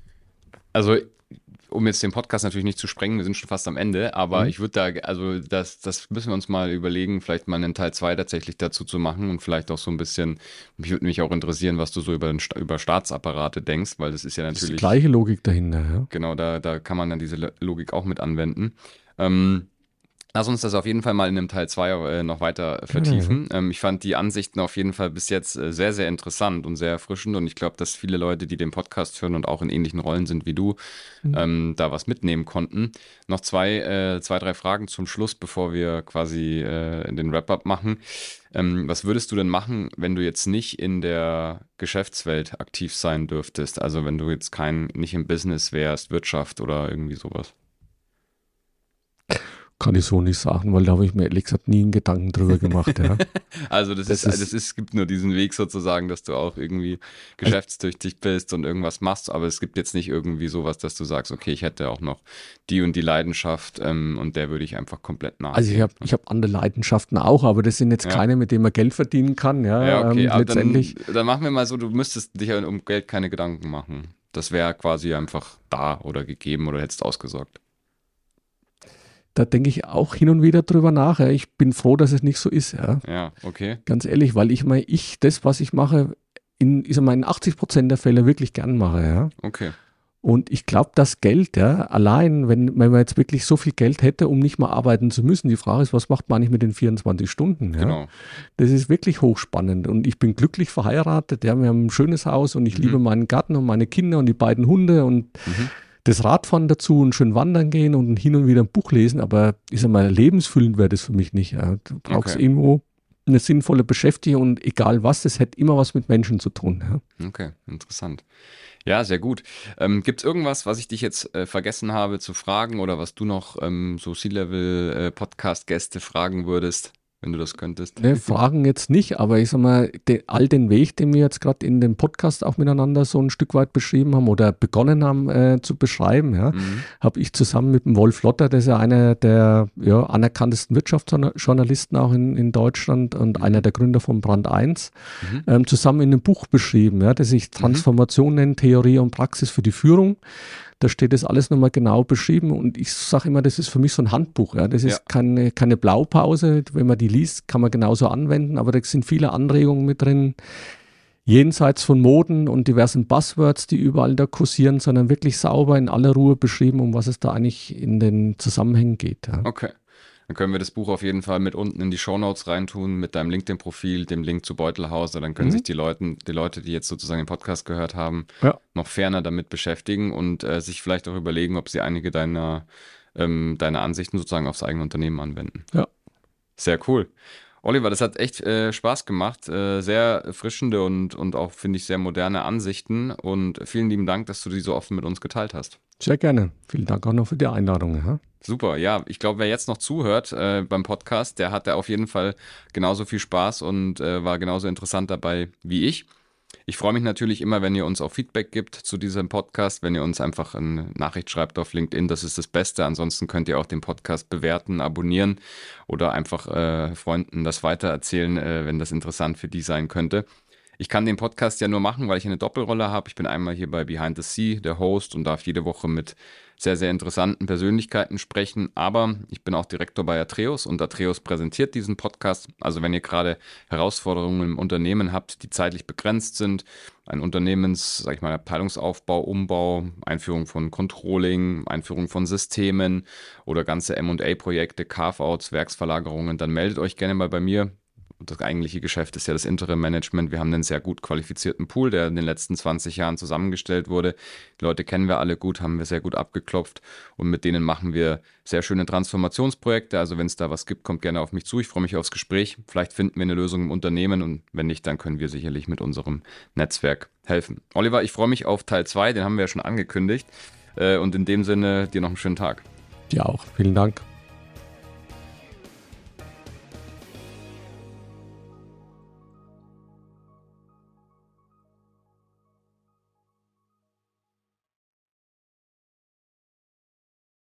Also um jetzt den Podcast natürlich nicht zu sprengen, wir sind schon fast am Ende, aber mhm. ich würde da, also das, das müssen wir uns mal überlegen, vielleicht mal einen Teil zwei tatsächlich dazu zu machen und vielleicht auch so ein bisschen, mich würde mich auch interessieren, was du so über, den, über Staatsapparate denkst, weil das ist ja natürlich... Das ist die gleiche Logik dahinter, ja. Genau, da, da kann man dann diese Logik auch mit anwenden. Ähm, Lass uns das auf jeden Fall mal in einem Teil zwei äh, noch weiter vertiefen. Mhm. Ähm, ich fand die Ansichten auf jeden Fall bis jetzt äh, sehr, sehr interessant und sehr erfrischend und ich glaube, dass viele Leute, die den Podcast hören und auch in ähnlichen Rollen sind wie du, mhm. ähm, da was mitnehmen konnten. Noch zwei, äh, zwei, drei Fragen zum Schluss, bevor wir quasi äh, den Wrap-up machen. Ähm, was würdest du denn machen, wenn du jetzt nicht in der Geschäftswelt aktiv sein dürftest? Also wenn du jetzt kein, nicht im Business wärst, Wirtschaft oder irgendwie sowas? Kann ich so nicht sagen, weil da habe ich mir ehrlich gesagt nie einen Gedanken drüber gemacht. Ja. Also das, das ist, ist, das ist, es gibt nur diesen Weg sozusagen, dass du auch irgendwie geschäftstüchtig bist und irgendwas machst, aber es gibt jetzt nicht irgendwie sowas, dass du sagst, okay, ich hätte auch noch die und die Leidenschaft ähm, und der würde ich einfach komplett nachgehen. Also ich habe ich hab andere Leidenschaften auch, aber das sind jetzt ja. keine, mit denen man Geld verdienen kann. Ja, ja okay, ähm, aber letztendlich. Dann, dann machen wir mal so, du müsstest dich um Geld keine Gedanken machen. Das wäre quasi einfach da oder gegeben oder hättest ausgesorgt. da denke ich auch hin und wieder drüber nach. Ja. Ich bin froh, dass es nicht so ist. Ja, ja okay. Ganz ehrlich, weil ich meine, ich, das, was ich mache, in, ich sag mal, in achtzig Prozent der Fälle wirklich gern mache. Ja. Okay. Und ich glaube, das Geld, ja, allein, wenn, wenn man jetzt wirklich so viel Geld hätte, um nicht mal arbeiten zu müssen, die Frage ist, was macht man eigentlich mit den vierundzwanzig Stunden? Ja? Genau. Das ist wirklich hochspannend. Und ich bin glücklich verheiratet, ja, wir haben ein schönes Haus und ich mhm. liebe meinen Garten und meine Kinder und die beiden Hunde und mhm. das Radfahren dazu und schön wandern gehen und hin und wieder ein Buch lesen. Aber ich sag mal, lebensfüllend wäre das für mich nicht. Ja? Du brauchst okay. irgendwo eine sinnvolle Beschäftigung und egal was, das hätte immer was mit Menschen zu tun. Ja? Okay, interessant. Ja, sehr gut. Ähm, gibt es irgendwas, was ich dich jetzt äh, vergessen habe zu fragen oder was du noch ähm, so C-Level-Podcast-Gäste äh, fragen würdest, wenn du das könntest? Ne, Fragen jetzt nicht, aber ich sag mal, de, all den Weg, den wir jetzt gerade in dem Podcast auch miteinander so ein Stück weit beschrieben haben oder begonnen haben äh, zu beschreiben, ja, mhm. habe ich zusammen mit dem Wolf Lotter, der ist ja einer der ja, anerkanntesten Wirtschaftsjournalisten auch in, in Deutschland und mhm. einer der Gründer von Brand eins, mhm. ähm, zusammen in einem Buch beschrieben, ja, das sich Transformation mhm. nennt, Theorie und Praxis für die Führung. Da steht das alles nochmal genau beschrieben und ich sage immer, das ist für mich so ein Handbuch. Ja. Das ist ja. keine, keine Blaupause. Wenn man die liest, kann man genauso anwenden, aber da sind viele Anregungen mit drin, jenseits von Moden und diversen Buzzwords, die überall da kursieren, sondern wirklich sauber in aller Ruhe beschrieben, um was es da eigentlich in den Zusammenhängen geht. Ja. Okay. Dann können wir das Buch auf jeden Fall mit unten in die Shownotes reintun, mit deinem LinkedIn-Profil, dem Link zu Beutelhauser. Dann können mhm. sich die Leute, die Leute, die jetzt sozusagen den Podcast gehört haben, ja. noch ferner damit beschäftigen und äh, sich vielleicht auch überlegen, ob sie einige deiner, ähm, deiner Ansichten sozusagen aufs eigene Unternehmen anwenden. Ja. Sehr cool. Oliver, das hat echt äh, Spaß gemacht. Äh, sehr erfrischende und, und auch, finde ich, sehr moderne Ansichten. Und vielen lieben Dank, dass du die so offen mit uns geteilt hast. Sehr gerne. Vielen Dank auch noch für die Einladung. Ja? Super, ja. Ich glaube, wer jetzt noch zuhört äh, beim Podcast, der hatte auf jeden Fall genauso viel Spaß und äh, war genauso interessant dabei wie ich. Ich freue mich natürlich immer, wenn ihr uns auch Feedback gibt zu diesem Podcast, wenn ihr uns einfach eine Nachricht schreibt auf LinkedIn, das ist das Beste. Ansonsten könnt ihr auch den Podcast bewerten, abonnieren oder einfach äh, Freunden das weitererzählen, äh, wenn das interessant für die sein könnte. Ich kann den Podcast ja nur machen, weil ich eine Doppelrolle habe. Ich bin einmal hier bei Behind the Sea, der Host, und darf jede Woche mit sehr, sehr interessanten Persönlichkeiten sprechen. Aber ich bin auch Direktor bei Atreus und Atreus präsentiert diesen Podcast. Also wenn ihr gerade Herausforderungen im Unternehmen habt, die zeitlich begrenzt sind, ein Unternehmens, sag ich mal, Abteilungsaufbau, Umbau, Einführung von Controlling, Einführung von Systemen oder ganze M und A-Projekte, Carve-outs, Werksverlagerungen, dann meldet euch gerne mal bei mir. Das eigentliche Geschäft ist ja das Interim-Management. Wir haben einen sehr gut qualifizierten Pool, der in den letzten zwanzig Jahren zusammengestellt wurde. Die Leute kennen wir alle gut, haben wir sehr gut abgeklopft und mit denen machen wir sehr schöne Transformationsprojekte. Also wenn es da was gibt, kommt gerne auf mich zu. Ich freue mich aufs Gespräch. Vielleicht finden wir eine Lösung im Unternehmen und wenn nicht, dann können wir sicherlich mit unserem Netzwerk helfen. Oliver, ich freue mich auf Teil zwei, den haben wir ja schon angekündigt. Und in dem Sinne, dir noch einen schönen Tag. Dir auch. Vielen Dank.